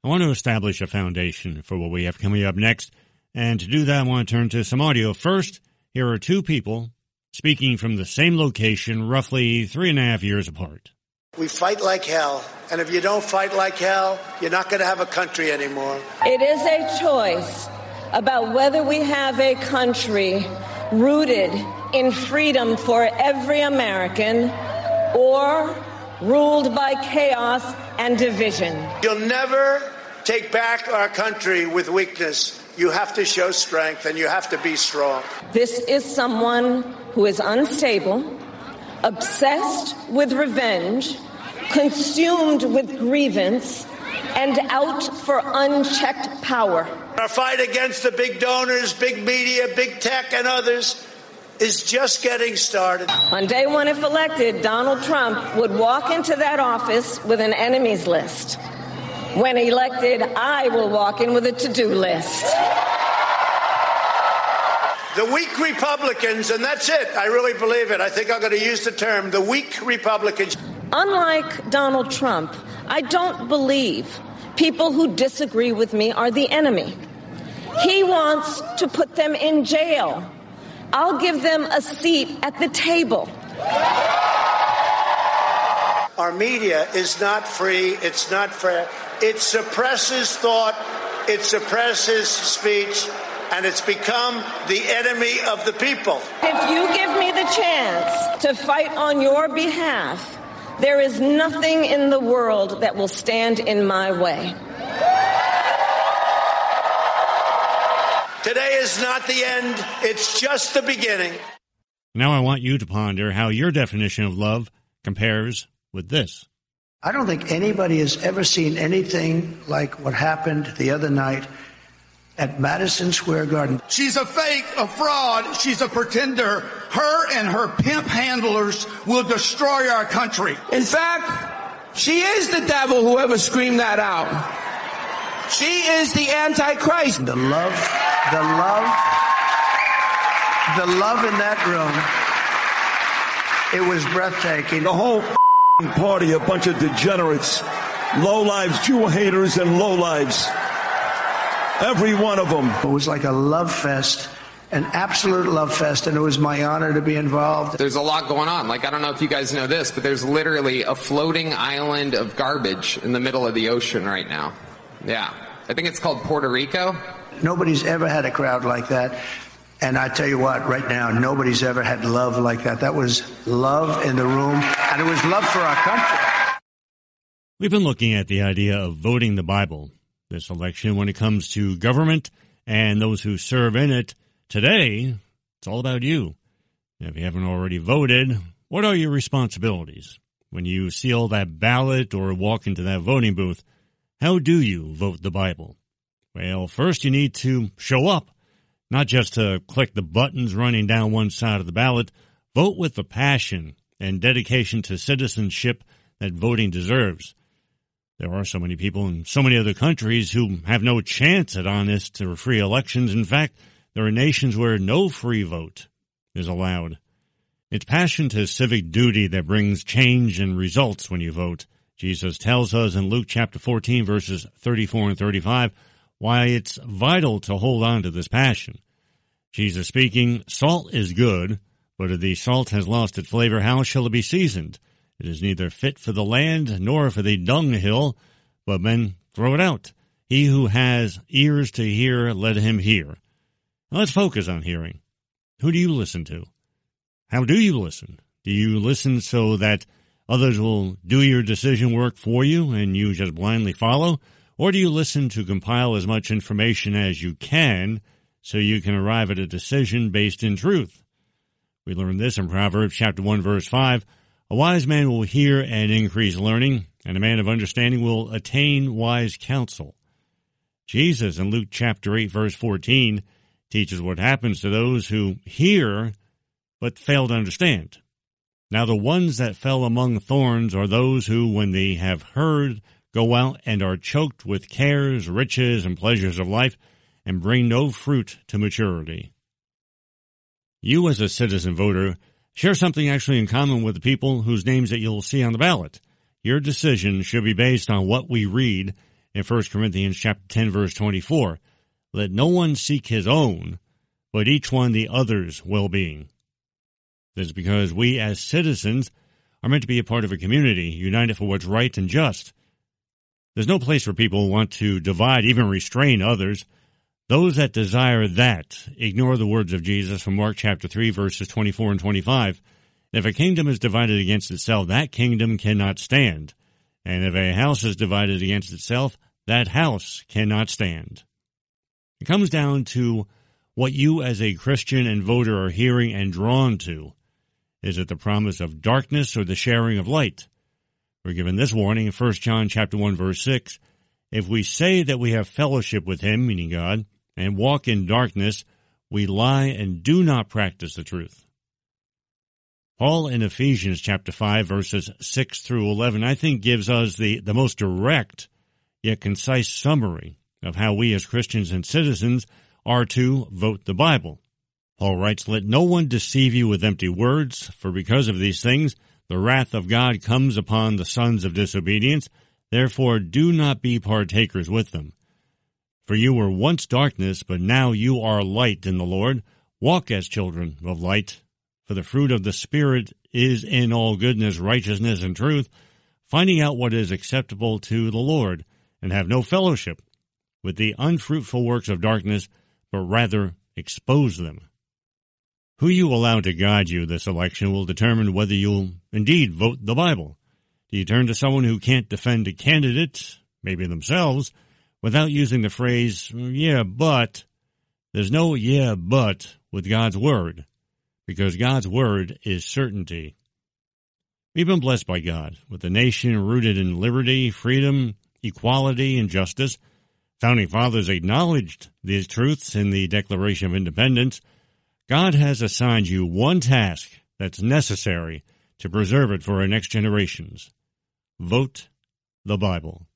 I want to establish a foundation for what we have coming up next, and to do that, I want to turn to some audio. First, here are two people speaking from the same location, roughly 3.5 years apart. We fight like hell, and if you don't fight like hell, you're not going to have a country anymore. It is a choice about whether we have a country rooted in freedom for every American or ruled by chaos and division. You'll never take back our country with weakness. You have to show strength, and you have to be strong. This is someone who is unstable, obsessed with revenge, consumed with grievance, and out for unchecked power. Our fight against the big donors, big media, big tech, and others is just getting started. On day one, if elected, Donald Trump would walk into that office with an enemies list. When elected, I will walk in with a to-do list. The weak Republicans, and that's it, I really believe it. I think I'm going to use the term, the weak Republicans. Unlike Donald Trump, I don't believe people who disagree with me are the enemy. He wants to put them in jail. I'll give them a seat at the table. Our media is not free. It's not fair. It suppresses thought. It suppresses speech. And it's become the enemy of the people. If you give me the chance to fight on your behalf, there is nothing in the world that will stand in my way. Today is not the end. It's just the beginning. Now I want you to ponder how your definition of love compares with this. I don't think anybody has ever seen anything like what happened the other night at Madison Square Garden. She's a fake, a fraud. She's a pretender. Her and her pimp handlers will destroy our country. In fact, she is the devil, whoever screamed that out. She is the Antichrist. The love in that room, it was breathtaking. The whole party, a bunch of degenerates, lowlives, Jew haters, and lowlives. Every one of them. It was like a love fest, an absolute love fest, and it was my honor to be involved. There's a lot going on. I don't know if you guys know this, but there's literally a floating island of garbage in the middle of the ocean right now. Yeah. I think it's called Puerto Rico. Nobody's ever had a crowd like that. And I tell you what, right now, nobody's ever had love like that. That was love in the room, and it was love for our country. We've been looking at the idea of voting the Bible this election when it comes to government and those who serve in it. Today, it's all about you. If you haven't already voted, what are your responsibilities? When you seal that ballot or walk into that voting booth, how do you vote the Bible? Well, first you need to show up, not just to click the buttons running down one side of the ballot. Vote with the passion and dedication to citizenship that voting deserves. There are so many people in so many other countries who have no chance at honest or free elections. In fact, there are nations where no free vote is allowed. It's passion to civic duty that brings change and results when you vote. Jesus tells us in Luke chapter 14, verses 34 and 35, why it's vital to hold on to this passion. Jesus speaking, "Salt is good, but if the salt has lost its flavor, how shall it be seasoned? It is neither fit for the land nor for the dunghill, but men throw it out. He who has ears to hear, let him hear." Now let's focus on hearing. Who do you listen to? How do you listen? Do you listen so that others will do your decision work for you and you just blindly follow? Or do you listen to compile as much information as you can so you can arrive at a decision based in truth? We learn this in Proverbs chapter 1, verse 5. A wise man will hear and increase learning, and a man of understanding will attain wise counsel. Jesus in Luke chapter 8, verse 14, teaches what happens to those who hear but fail to understand. Now the ones that fell among thorns are those who, when they have heard, go out and are choked with cares, riches, and pleasures of life, and bring no fruit to maturity. You as a citizen voter share something actually in common with the people whose names that you'll see on the ballot. Your decision should be based on what we read in 1 Corinthians chapter 10, verse 24. Let no one seek his own, but each one the other's well-being. This is because we as citizens are meant to be a part of a community, united for what's right and just. There's no place for people who want to divide, even restrain others. Those that desire that ignore the words of Jesus from Mark chapter 3, verses 24 and 25. If a kingdom is divided against itself, that kingdom cannot stand. And if a house is divided against itself, that house cannot stand. It comes down to what you as a Christian and voter are hearing and drawn to. Is it the promise of darkness or the sharing of light? We're given this warning in 1 John chapter 1, verse 6. If we say that we have fellowship with him, meaning God, and walk in darkness, we lie and do not practice the truth. Paul in Ephesians chapter 5, verses 6 through 11, I think gives us the most direct yet concise summary of how we as Christians and citizens are to vote the Bible. Paul writes, let no one deceive you with empty words, for because of these things the wrath of God comes upon the sons of disobedience. Therefore do not be partakers with them. For you were once darkness, but now you are light in the Lord. Walk as children of light. For the fruit of the Spirit is in all goodness, righteousness, and truth, finding out what is acceptable to the Lord, and have no fellowship with the unfruitful works of darkness, but rather expose them. Who you allow to guide you this election will determine whether you'll indeed vote the Bible. Do you turn to someone who can't defend a candidate, maybe themselves, without using the phrase, yeah, but? There's no yeah, but with God's Word, because God's Word is certainty. We've been blessed by God with a nation rooted in liberty, freedom, equality, and justice. Founding Fathers acknowledged these truths in the Declaration of Independence. God has assigned you one task that's necessary to preserve it for our next generations. Vote the Bible.